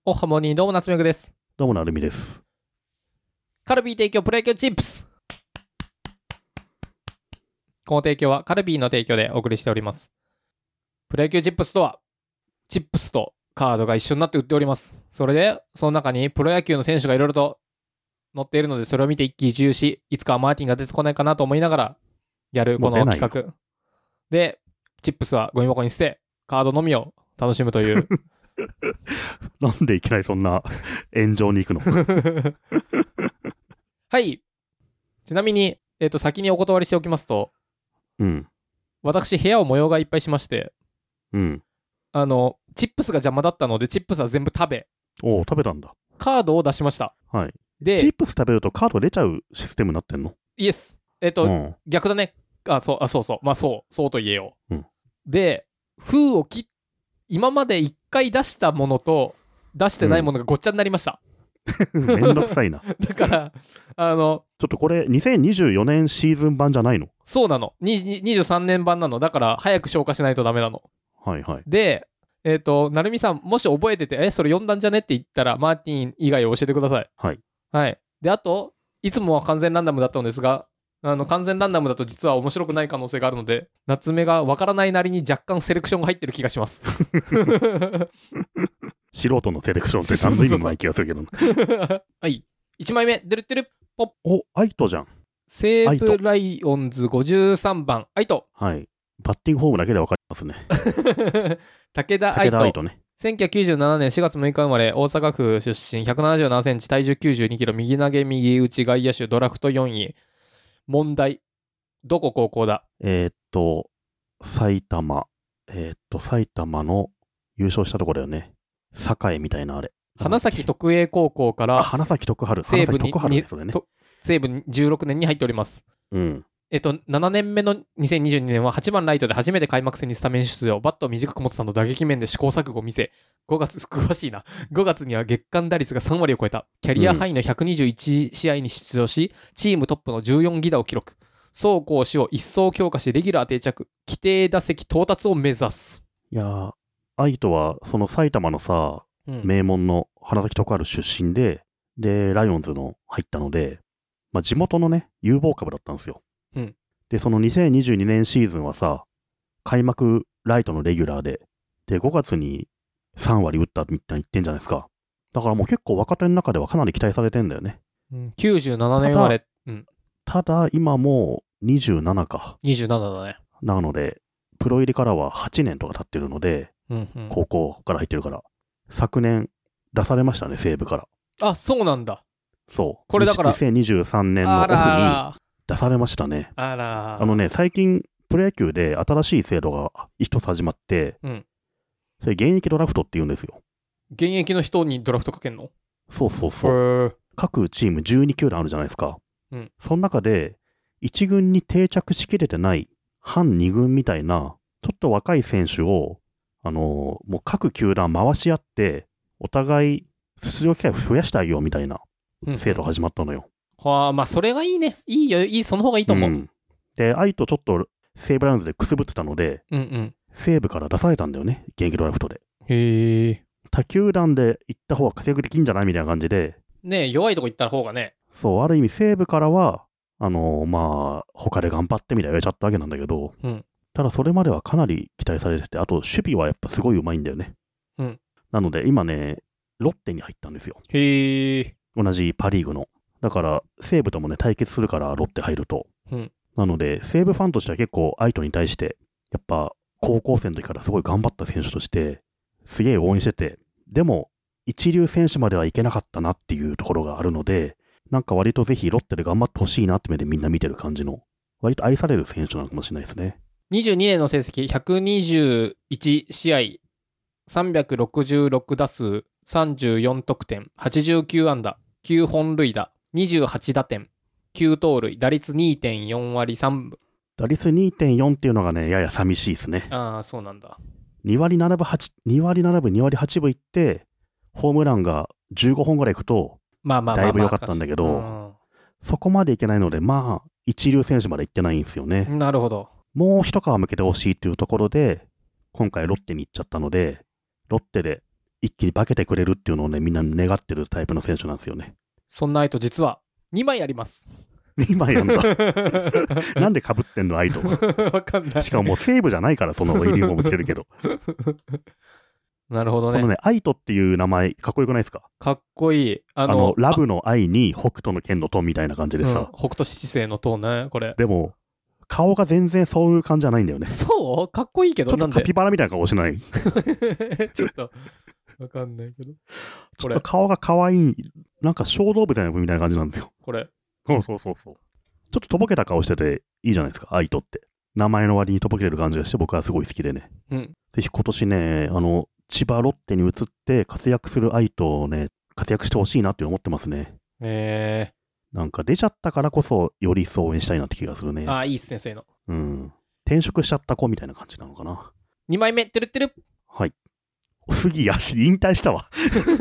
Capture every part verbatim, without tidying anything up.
おはもにどうも夏目くです。 どうもなるみです。 カルビー提供プロ野球チップス。この提供はカルビーの提供でお送りしております。プロ野球チップスとはチップスとカードが一緒になって売っております。それでその中にプロ野球の選手がいろいろと載っているので、それを見て一喜一憂し、いつかはマーティンが出てこないかなと思いながらやるこの企画で、チップスはゴミ箱に捨てカードのみを楽しむというなんでいきなりそんな炎上に行くのはい。ちなみに、えーと、先にお断りしておきますと、 うん、 私部屋を模様がいっぱいしまして、 うん、 あのチップスが邪魔だったのでチップスは全部食べ、 おお食べたんだ。 カードを出しました。 はい。 でチップス食べるとカード出ちゃうシステムになってんの？ イエス。えっ、ー、と、うん、逆だね。あ、そう、あ、そうそう。まあそうそうと言えよう。うん、で封を切っ今までいっかい出したものと出してないものがごっちゃになりました。 うん、めんどくさいな。 だからあのちょっとこれにせんにじゅうよねんシーズン版じゃないの？ そうなの。にじゅうさんねん版なの。だから早く消化しないとダメなの。 はいはい。 でえっ、ー、となるみさん、もし覚えててえそれ読んだんじゃねって言ったらマーティン以外を教えてください。 はいはい。であといつもは完全ランダムだったのですが、あの完全ランダムだと実は面白くない可能性があるので、夏目がわからないなりに若干セレクションが入ってる気がします素人のセレクションって何の意味もない気がするけどはい、いちまいめ出るってるポッ。 お、アイトじゃん。 西武ライオンズごじゅうさんばんアイト。 はい、バッティングフォームだけで分かりますね武田アイト、 武田アイトね。 せんきゅうひゃくきゅうじゅうななねんしがつむいか生まれ、大阪府出身、ひゃくななじゅうななセンチ、体重きゅうじゅうにキロ、右投げ右打ち外野手、ドラフトよんい。問題、どこ高校だ？ えー、っと埼玉えー、っと埼玉の優勝したところだよね。栄みたいなあれ。 花咲徳栄高校から花咲徳栄、 西武に、 花咲徳栄ね、それね。 西武じゅうろくねんに入っております。 うん。 えっと、ななねんめのにせんにじゅうにねんははちばんライトで初めて開幕戦にスタメン出場。バットを短く持つなど打撃面で試行錯誤を見せ、ごがつ、詳しいな。ごがつには月間打率がさんわりを超えた。キャリアハイのひゃくにじゅういちしあいに出場し、チームトップのじゅうよんぎだを記録。走攻守を一層強化し、レギュラー定着。規定打席到達を目指す。 いやー、アイトはその埼玉のさ、うん、名門の花咲徳栄出身で、で、ライオンズの入ったので、まあ、地元のね、有望株だったんですよ。 うん、 で、そのにせんにじゅうにねんシーズンはさ、開幕ライトのレギュラーで、で、ごがつにさんわり打ったみたいに言ってんじゃないですか。だからもう結構若手の中ではかなり期待されてんだよね。 うん、きゅうじゅうななねん生まれ。うん、 ただ、今もうにじゅうななか。 にじゅうななだね。 なので、プロ入りからははちねんとか経ってるので、 うんうん、 高校から入ってるから、昨年出されましたね、西武から。 あ、そうなんだ。 そう。 これだからにせんにじゅうさんねんのオフに出されましたね。 あら。 あのね、最近、プロ野球で新しい制度が一つ始まって、うん、それ現役ドラフトって言うんですよ。 現役の人にドラフトかけんの？ そうそうそう。各チームじゅうにきゅうだんあるじゃないですか。うん、その中で、いちぐんに定着しきれてない半にぐんみたいな、ちょっと若い選手を、あのー、もう各球団回し合って、お互い出場機会を増やしてあげようみたいな制度始まったのよ。 うんうん、はあ、まあそれがいいね。いいよ、いい、その方がいいと思う。うん、 で、アイとちょっと西武ラウンズでくすぶってたので、うんうん、西武から出されたんだよね、現役ドラフトで。 へえ。 他球団で行った方が活躍できんじゃないみたいな感じで。 ねえ、弱いとこ行った方がね。 そう、ある意味西武からは、あのー、まあ、他で頑張ってみたいな言われちゃったわけなんだけど、うん、ただそれまではかなり期待されてて、あと守備はやっぱすごいうまいんだよね。うん、なので今ね、ロッテに入ったんですよ。 へえ。 同じパ・リーグの。だから西武ともね対決するからロッテ入ると。うん、なので西武ファンとしては結構アイトに対してやっぱ高校生の時からすごい頑張った選手としてすげえ応援してて、でも一流選手まではいけなかったなっていうところがあるので、なんか割とぜひロッテで頑張ってほしいなって目でみんな見てる感じの割と愛される選手なのかもしれないですね。 にじゅうにねんの成績ひゃくにじゅういちしあいさんびゃくろくじゅうろくだすうさんじゅうよんとくてんはちじゅうきゅうあんだきゅうほんるいだにじゅうはちだてんきゅうとうるい打率 にてんよんわりさんぶ。 打率 にてんよん っていうのがねやや寂しいですね。 ああそうなんだ。 にわりななぶはち にわりななぶにわりはちぶいってホームランがじゅうごほんぐらいいくとだいぶ良かったんだけど、そこまでいけないのでまあ一流選手までいってないんですよね。 なるほど。 もう一皮向けてほしいっていうところで今回ロッテに行っちゃったので、ロッテで一気に化けてくれるっていうのをね、みんな願ってるタイプの選手なんですよね。 そんな愛と実はにまいあります。 にまいあんだ。なんで被ってんの、愛と。 わかんない。 しかももう西武じゃないから、そのユニフォーム着てるけど。 なるほどね。 このね、愛とっていう名前、かっこよくないですか？ かっこいい。あの、 あのラブの愛に北斗の剣の塔みたいな感じでさ。うん、 北斗七星の塔ね、これ。 でも、顔が全然そういう感じじゃないんだよね。 そうかっこいいけど、 ちょっとカピバラみたいな顔しない？ ちょっと、わかんないけど。 ちょっと顔が可愛い、なんか小動物みたいな感じなんですよ。 これ。 そうそうそうそう。ちょっととぼけた顔してていいじゃないですか、愛とって。名前の割にとぼけれる感じがして僕はすごい好きでね。 うん。 ぜひ今年ね、あの、千葉ロッテに移って活躍する愛とね、活躍してほしいなって思ってますね。 へえー。なんか出ちゃったからこそより一層応援したいなって気がするね。 ああ、いいっすね、そういうの。 うん。転職しちゃった子みたいな感じなのかな。 にまいめ、てるってる。 はい。杉谷、引退したわ。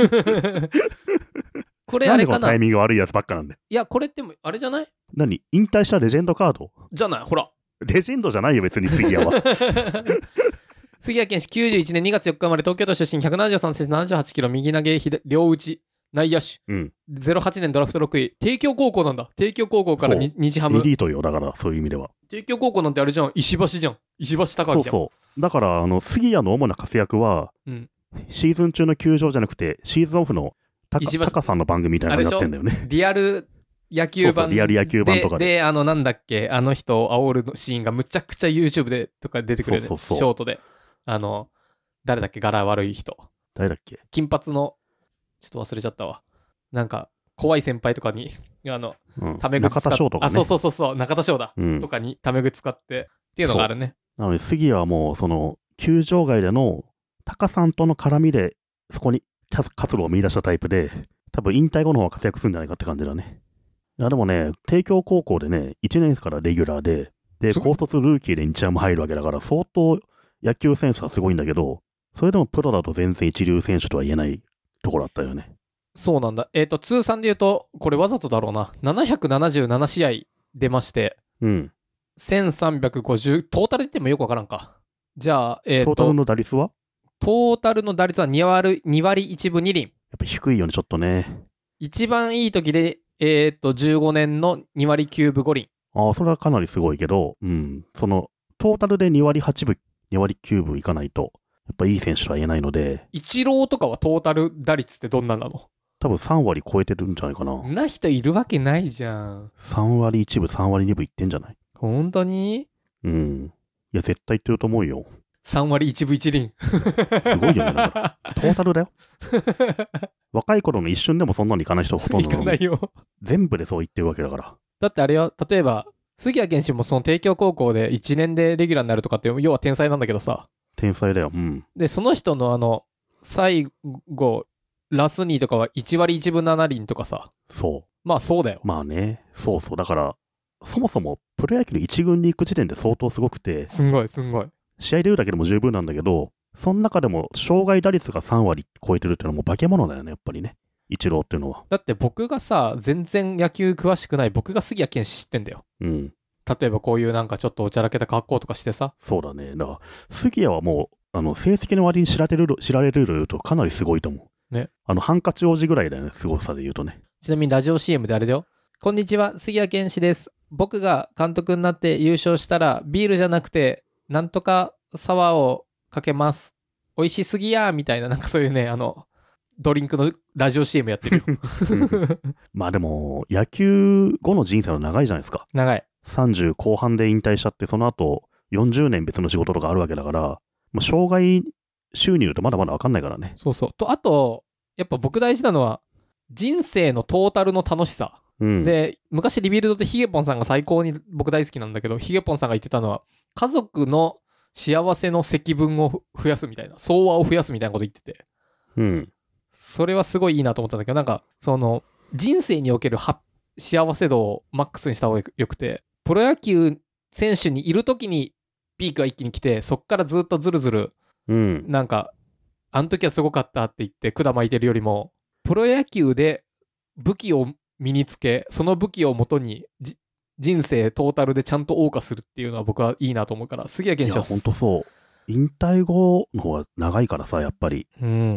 これあれかな。 なんでこのタイミング悪いやつばっかなんで。 いや、これっても、あれじゃない？ 何？引退したレジェンドカード？ じゃない、ほら。 レジェンドじゃないよ、別に杉谷は。 杉谷拳士きゅうじゅういちねんにがつよっか生まれ、東京都出身、ひゃくななじゅうさんセンチななじゅうはちキロ、右投げ、両打ち、内野手。うん。ゼロはちねんドラフトろくい。帝京高校なんだ。帝京高校からに日ハム。 エリートよ、だからそういう意味では。 帝京高校なんてあれじゃん、石橋じゃん。石橋貴明じゃん。 そうそう。だから、あの、杉谷の主な活躍は、うん、シーズン中の球場じゃなくて、シーズンオフのタカさんの番組みたいなのやってんだよね。 リアル野球版。 そうそうリアル野球版とかで。 で、であの、なんだっけ、あの人を煽るシーンがむちゃくちゃ YouTube でとか出てくるよね。そうそうそうショートで。あの、誰だっけ、柄悪い人。 誰だっけ？ 金髪の、ちょっと忘れちゃったわ。なんか、怖い先輩とかに、あの、うん、タメ口使って。 中田翔とか、ね。 あ、そうそうそうそう、中田翔だ。うん、とかにタメ口使ってっていうのがあるね。 なので、杉谷はもう、その、球場外でのタカさんとの絡みで、そこに活路を見出したタイプで、多分引退後の方が活躍するんじゃないかって感じだね。いや、でもね、帝京高校でね、いちねんからレギュラーで、で、高卒ルーキーで日ハム入るわけだから、相当野球センスはすごいんだけど、それでもプロだと全然一流選手とは言えないところだったよね。 そうなんだ。えっと、通算で言うと、これわざとだろうな。ななひゃくななじゅうななしあい出まして、 うん。 せんさんびゃくごじゅう、トータルで言ってもよくわからんか。じゃあ、えっと、 トータルの打率は？ トータルの打率はに割、に割いちぶに厘。やっぱ低いよね、ちょっとね。 一番いい時で、えっと、じゅうごねんのに割きゅうぶご厘。 ああ、それはかなりすごいけど、うん。その、トータルでに割はちぶ、に割きゅうぶいかないと、やっぱいい選手とは言えないので。 イチローとかはトータル打率ってどんななの？ 多分さん割超えてるんじゃないかな。 な人いるわけないじゃん。 さん割いちぶ、さん割にぶいってんじゃない？ 本当に？ うん。いや、絶対言ってると思うよ。 さん割いちぶいち厘。 すごいよね。だからトータルだよ。若い頃の一瞬でもそんなにいかない人ほとんどなの。 いかないよ。 全部でそう言ってるわけだから。 だってあれよ、例えば、杉谷拳士もその帝京高校でいちねんでレギュラーになるとかって、要は天才なんだけどさ。 天才だよ。うん。 で、その人のあの、最後、ラスニーとかはいち割いちぶなな厘とかさ。 そう。 まあそうだよ。 まあね。そうそう。だから、そもそもプロ野球の一軍に行く時点で相当すごくて。 すんごい、すんごい。 試合出るだけでも十分なんだけど、その中でも障害打率がさん割超えてるっていうのはもう化け物だよね、やっぱりね。イチローっていうのは。 だって僕がさ、全然野球詳しくない僕が杉谷拳士知ってんだよ。 うん。 例えばこういうなんかちょっとおちゃらけた格好とかしてさ。 そうだね。だから、杉谷はもう、あの、成績の割に知られる、知られるとかなりすごいと思う。 ね。 あの、ハンカチ王子ぐらいだよね、すごさで言うとね。 ちなみにラジオ シーエム であれだよ。こんにちは、杉谷拳士です。僕が監督になって優勝したら、ビールじゃなくて、なんとかサワーをかけます。美味しすぎやーみたいな、なんかそういうね、あの、ドリンクのラジオ シーエム やってるよ。 まあでも、野球後の人生は長いじゃないですか。 長い。 さんじゅう後半で引退しちゃって、その後、よんじゅうねん別の仕事とかあるわけだから、まあ、障害収入とまだまだ分かんないからね。 そうそう。と、あと、やっぱ僕大事なのは、人生のトータルの楽しさ。うん、で、昔リビルドでヒゲポンさんが最高に僕大好きなんだけど、ヒゲポンさんが言ってたのは、家族の幸せの積分を増やすみたいな、総和を増やすみたいなこと言ってて。 うん。 それはすごいいいなと思ったんだけど、なんか、その、人生における幸せ度をマックスにした方がよくて、プロ野球選手にいるときにピークが一気に来て、そっからずっとずるずる、 うん、 なんか、あの時はすごかったって言って管巻いてるよりも、プロ野球で武器を身につけ、その武器をもとに人生トータルでちゃんと謳歌するっていうのは僕はいいなと思うから、杉谷拳士は。 いや、ほんとそう。引退後の方が長いからさ、やっぱり。 うん。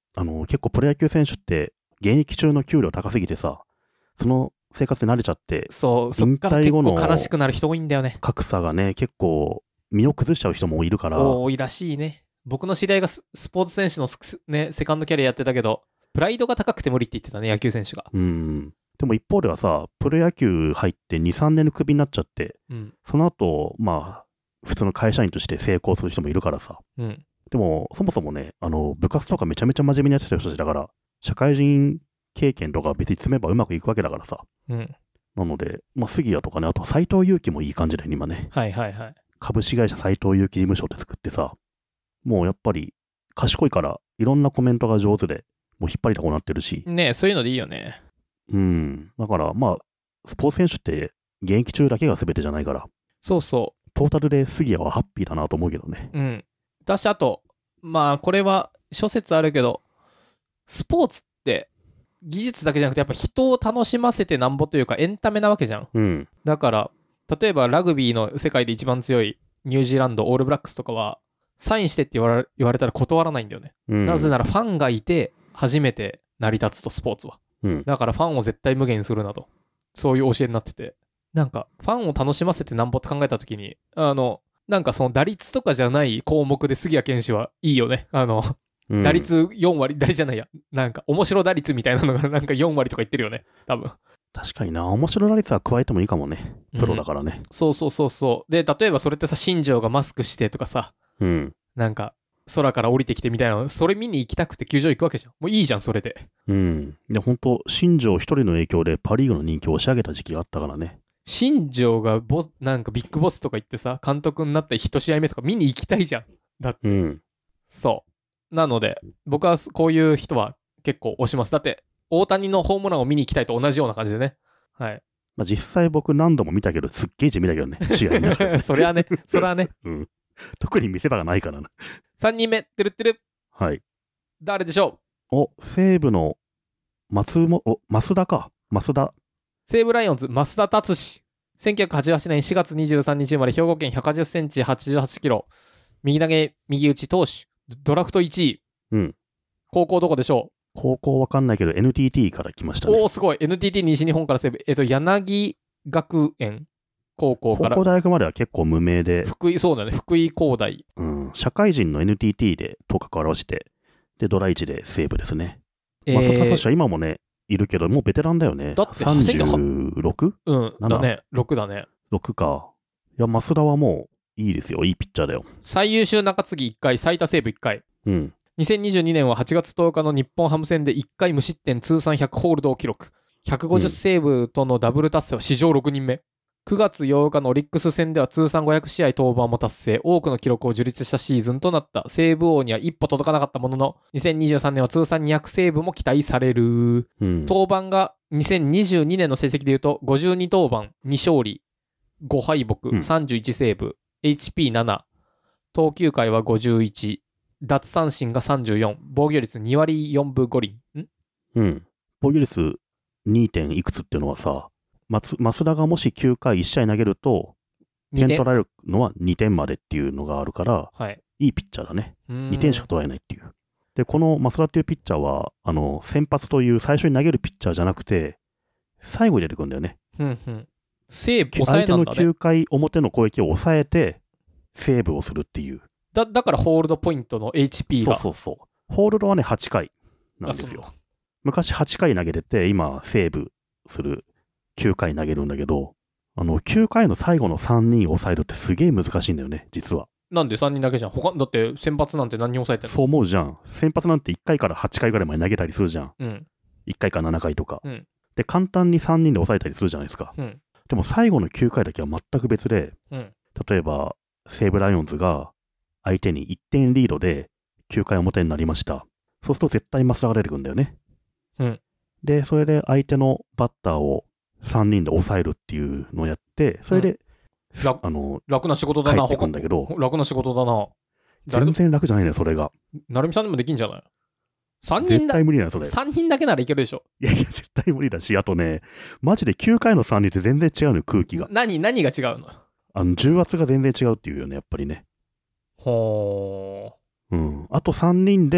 あの、結構プロ野球選手って、現役中の給料高すぎてさ、その生活で慣れちゃって、 そう、そっから結構悲しくなる人多いんだよね。 格差がね、結構、身を崩しちゃう人もいるから。 多いらしいね。僕の知り合いがスポーツ選手のね、セカンドキャリアやってたけど、プライドが高くて無理って言ってたね、野球選手が。 うん。でも一方ではさ、プロ野球入ってに、さんねんのクビになっちゃって、うん、その後、まあ、普通の会社員として成功する人もいるからさ。うん、でも、そもそもね、あの、部活とかめちゃめちゃ真面目にやってた人たちだから、社会人経験とか別に積めばうまくいくわけだからさ。うん、なので、まあ、杉谷とかね、あと斎藤佑樹もいい感じだよ、今ね。 はいはいはい。 株式会社斎藤佑樹事務所って作ってさ、もうやっぱり賢いから、いろんなコメントが上手で、もう引っ張りだこになってるし。 ねえ、そういうのでいいよね。 うん。だから、まあ、スポーツ選手って現役中だけが全てじゃないから。 そうそう。 トータルで杉谷はハッピーだなと思うけどね。 うん。私、あと、まあ、これは諸説あるけど、スポーツって技術だけじゃなくて、やっぱ人を楽しませてなんぼというか、エンタメなわけじゃん。うん。だから、例えばラグビーの世界で一番強いニュージーランド、オールブラックスとかは、サインしてって言われ、言われたら断らないんだよね。うん、なぜならファンがいて、初めて成り立つと、スポーツは。うん、だからファンを絶対無限にするなと。そういう教えになってて。なんか、ファンを楽しませてなんぼって考えたときに、あの、なんかその打率とかじゃない項目で杉谷拳士はいいよね。あの、うん、打率よんわり、打率じゃないや。なんか、面白打率みたいなのがなんかよんわりとか言ってるよね。多分。 確かにな。面白打率は加えてもいいかもね。プロだからね。 うん、そうそうそうそう。で、例えばそれってさ、新庄がマスクしてとかさ、うん、なんか、空から降りてきてみたいな、それ見に行きたくて球場行くわけじゃん。もういいじゃん、それで。 うん。いや、ほんと、新庄一人の影響でパリーグの人気を押し上げた時期があったからね。 新庄がボス、なんかビッグボスとか言ってさ、監督になった一試合目とか見に行きたいじゃん。だって。うん。そう。なので、僕はこういう人は結構推します。だって、大谷のホームランを見に行きたいと同じような感じでね。はい。 まあ実際僕何度も見たけど、すっげえ字見たけどね。試合見それはね、それはね。 うん。特に見せ場がないからな。 さんにんめ、てるってる。 はい。 誰でしょう。お、西武の松も、お、増田か。増田。 西武ライオンズ、増田達志。せんきゅうひゃくはちじゅうはちねんしがつにじゅうさんにち生まれ、兵庫県ひゃくはちじゅっセンチ、はちじゅうはちキロ。右投げ、右打ち投手。ドラフトいちい。うん。高校どこでしょう。 高校わかんないけど エヌティーティー から来ましたね。 おー、すごい。エヌティーティー 西日本から西武。えっと、柳学園高校から。 高校大学までは結構無名で。 福井、そうだね。福井工大。 うん。社会人の エヌティーティー で頭角を現して、で、ドラいちで西武ですね。えー、増田達は今もね、いるけど、もうベテランだよね。 だってさんじゅうろく? うん、だね。ろくだね。 ろくか。いや、増田はもういいですよ。いいピッチャーだよ。 最優秀中継ぎいっかい、最多セーブいっかい。 うん。 にせんにじゅうにねんははちがつとおかの日本ハム戦でいっかい無失点通算ひゃくホールドを記録。ひゃくごじゅうセーブとのダブル達成は史上ろくにんめ。くがつようかのオリックス戦では通算ごひゃくしあい登板も達成。多くの記録を樹立したシーズンとなった。セーブ王には一歩届かなかったものの、にせんにじゅうさんねんは通算にひゃくセーブも期待される。うん、登板がにせんにじゅうにねんの成績でいうと、ごじゅうに登板、に勝利、ご敗北、うん、さんじゅういちセーブ、エイチピーなな、投球回はごじゅういち、奪三振がさんじゅうよん、防御率にわりよんぶごりん。んうん。防御率 に. 点いくつっていうのはさ、松増田がもしきゅうかいいち試合投げると、点取られるのはにてんまでっていうのがあるから、 はい、 いいピッチャーだね。にてんしか取られないっていう。で、この増田っていうピッチャーは、あの、先発という最初に投げるピッチャーじゃなくて、最後に出てくるんだよね。 うんうん。セーブ抑えなんだね。 相手のきゅうかい表の攻撃を抑えて、セーブをするっていう。 だ, だからホールドポイントの エイチピー が。 そうそうそう。ホールドはね、はちかいなんですよ。昔はちかい投げてて、今、セーブするきゅうかい投げるんだけど、あの、きゅうかいの最後のさんにんを抑えるってすげえ難しいんだよね、実は。 なんでさんにんだけじゃん。他だって先発なんて何人抑えてんの？ そう思うじゃん。先発なんていっかいからはちかいぐらいまで投げたりするじゃん。 うん。 いっかいからななかいとか。 うん。 で、簡単にさんにんで抑えたりするじゃないですか。 うん。 でも最後のきゅうかいだけは全く別で、 うん、 例えば、西武ライオンズが相手にいってんリードできゅうかい表になりました。そうすると絶対増田が出てくるんだよね。 うん。 で、それで相手のバッターをさんにんで抑えるっていうのをやって、それで、 うん、あの楽な仕事だな、 帰ってくんだけど、 楽な仕事だな。 全然楽じゃないね、それが。 成美さんでもできんじゃない？ さん 人だ。 絶対無理なの、それ。 さんにんだけならいけるでしょ。 いやいや、絶対無理だし、あとね、マジできゅうかいのさんにんって全然違うのよ、空気が。 何、何が違うの？ あの、重圧が全然違うっていうよね、やっぱりね。 ほー。 うん。あとさんにんで、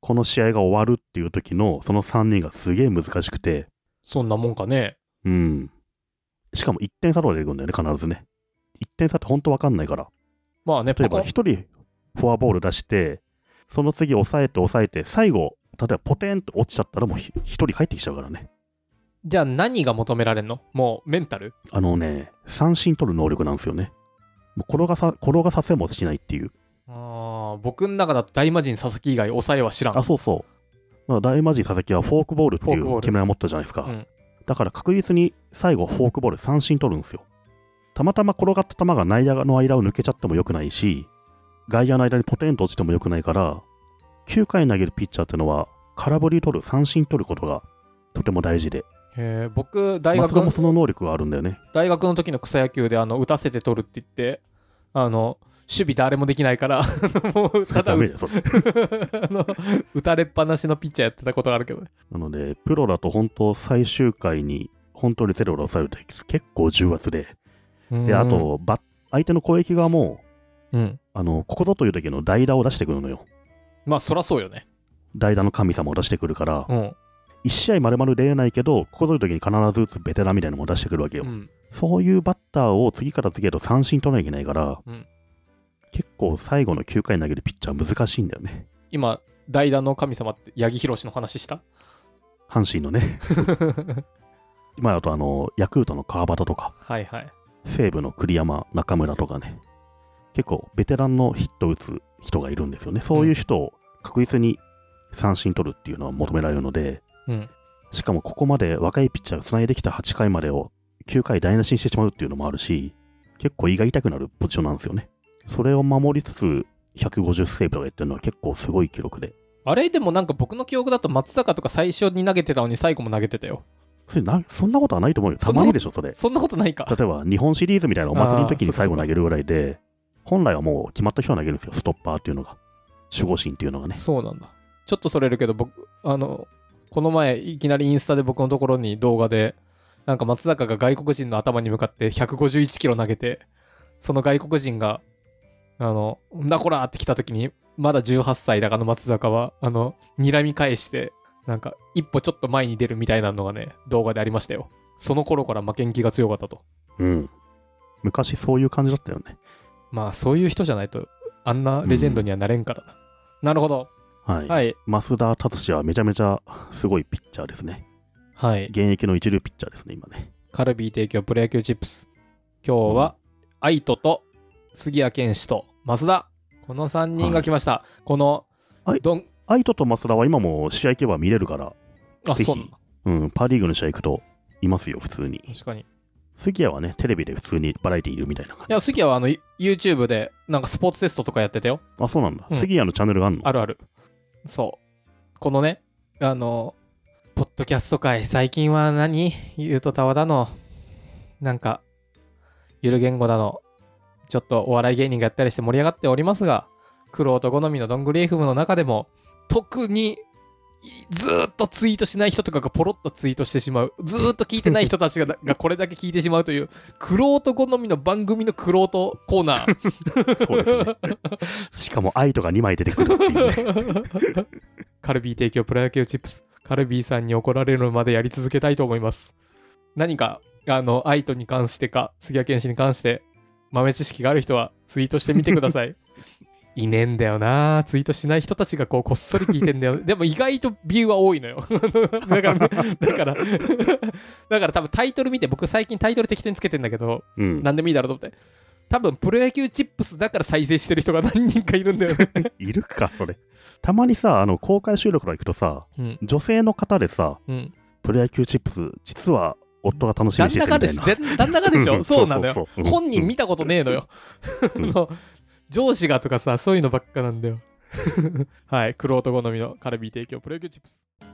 この試合が終わるっていう時のそのさんにんがすげえ難しくて。 そんなもんかね。 うん。しかもいってん差とかでいくんだよね、必ずね。いってん差ってほんとわかんないから。 まあね、 例えばひとりフォアボール出して、その次抑えて抑えて、最後、例えばポテンと落ちちゃったらもうひとり帰ってきちゃうからね。 じゃあ何が求められるの？もうメンタル？ あのね、三振取る能力なんですよね。もう転がさ、転がさせもしないっていう。 ああ、僕の中だと大魔神佐々木以外抑えは知らん。 あ、そうそう。まあ、大魔神佐々木はフォークボールっていう決めを持ったじゃないですか。うん、だから確実に最後フォークボール三振取るんですよ。たまたま転がった球が内野の間を抜けちゃってもよくないし、外野の間にポテンと落ちてもよくないから、きゅうかい投げるピッチャーってのは空振り取る、三振取ることがとても大事で。 へえ、僕大学のもその能力があるんだよね。 大学の時の草野球であの打たせて取るって言って、あの守備誰もできないからもうただあの打たれっぱなしのピッチャーやってたことがあるけどね。 なのでプロだと本当最終回に本当にゼロで抑えると結構重圧で、であとバ相手の攻撃側も、うん、あのここぞという時の代打を出してくるのよ。 まあそらそうよね。 代打の神様を出してくるから、うん、いち試合丸々出れないけどここぞという時に必ず打つベテランみたいなのも出してくるわけよ、うん、そういうバッターを次から次へと三振取らなきゃいけないから、うん、結構最後のきゅうかい投げるピッチャー難しいんだよね。 今代打の神様って八木宏の話した？ 阪神のね今だとあのヤクルトの川端とか、 はいはい、 西武の栗山中村とかね、結構ベテランのヒット打つ人がいるんですよね。そういう人を確実に三振取るっていうのは求められるので、うん、しかもここまで若いピッチャーがつないできたはちかいまでをきゅうかい台無しにしてしまうっていうのもあるし、結構胃が痛くなるポジションなんですよね。それを守りつつひゃくごじゅうセーブとかやってるのは結構すごい記録で。 あれでもなんか僕の記憶だと松坂とか最初に投げてたのに最後も投げてたよ。 それなそんなことはないと思うよ。たまにでしょそれ。 そんなことないか。 例えば日本シリーズみたいなお祭りの時に最後投げるぐらいで、本来はもう決まった人が投げるんですよ。ストッパーっていうのが、守護神っていうのがね。 そうなんだ。ちょっとそれるけど、僕あのこの前いきなりインスタで僕のところに動画でなんか松坂が外国人の頭に向かってひゃくごじゅういちキロ投げて、その外国人があのんだこらーって来た時にまだじゅうはっさいだかの松坂はあの睨み返してなんか一歩ちょっと前に出るみたいなのがね動画でありましたよ。その頃から負けん気が強かったと。 うん。昔そういう感じだったよね。 まあそういう人じゃないとあんなレジェンドにはなれんからな。うん、なるほど。 はい。はい、増田達志はめちゃめちゃすごいピッチャーですね。はい。現役の一流ピッチャーですね今ね。 カルビー提供プロ野球チップス。今日は愛斗と杉谷拳士と増田、このさんにんが来ました。はい、このどん愛斗と増田は今も試合行けば見れるから。 あ、そうなんだ。 うん、パ・リーグの試合行くといますよ普通に。 確かに。 杉谷はねテレビで普通にバラエティいるみたいな感じ。 いや杉谷はあの YouTube でなんかスポーツテストとかやってたよ。 あ、そうなんだ。うん、杉谷のチャンネルがあるの？ あるある。そうこのねあのポッドキャスト界最近は何ゆうとたわだのなんかゆる言語だのちょっとお笑い芸人がやったりして盛り上がっておりますが、クロート好みのどんぐり エフエム の中でも特にずーっとツイートしない人とかがポロッとツイートしてしまう、ずーっと聞いてない人たちががこれだけ聞いてしまうというクロート好みの番組のクロートコーナーそうですねしかも愛とがにまい出てくるっていうねカルビー提供プロ野球チップス、カルビーさんに怒られるまでやり続けたいと思います。何かあの愛とに関してか杉谷拳士に関して豆知識がある人はツイートしてみてくださいいねえんだよな、ツイートしない人たちがこうこっそり聞いてんだよでも意外とビューは多いのよだからだからだから多分タイトル見て、僕最近タイトル適当につけてんだけど、うん、何でもいいだろうと思って、多分プロ野球チップスだから再生してる人が何人かいるんだよねいるかそれ。たまにさあの公開収録から行くとさ、うん、女性の方でさ、うん、プロ野球チップス実は夫が楽しみにしてるみたいな。 旦那がでしょそうなんだよ。本人見たことねえのよ上司がとかさそういうのばっかなんだよはい、クロート好みのカルビー提供プロ野球チップス。